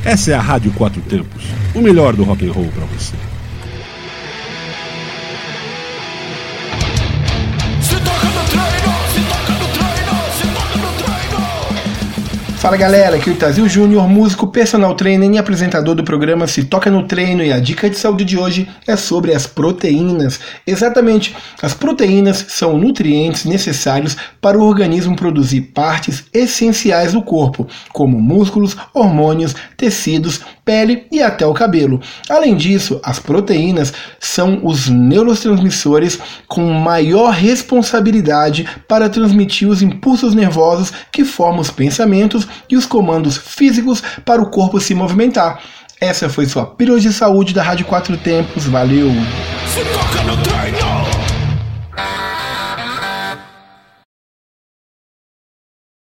Essa é a Rádio Quatro Tempos, o melhor do rock and roll para você. Fala galera, aqui é o Itazil Júnior, músico, personal trainer e apresentador do programa Se Toca no Treino, e a dica de saúde de hoje é sobre as proteínas. Exatamente, as proteínas são nutrientes necessários para o organismo produzir partes essenciais do corpo, como músculos, hormônios, tecidos, pele e até o cabelo. Além disso, as proteínas são os neurotransmissores com maior responsabilidade para transmitir os impulsos nervosos que formam os pensamentos e os comandos físicos para o corpo se movimentar. Essa foi sua pílula de saúde da Rádio Quatro Tempos. Valeu! Se toca no treino!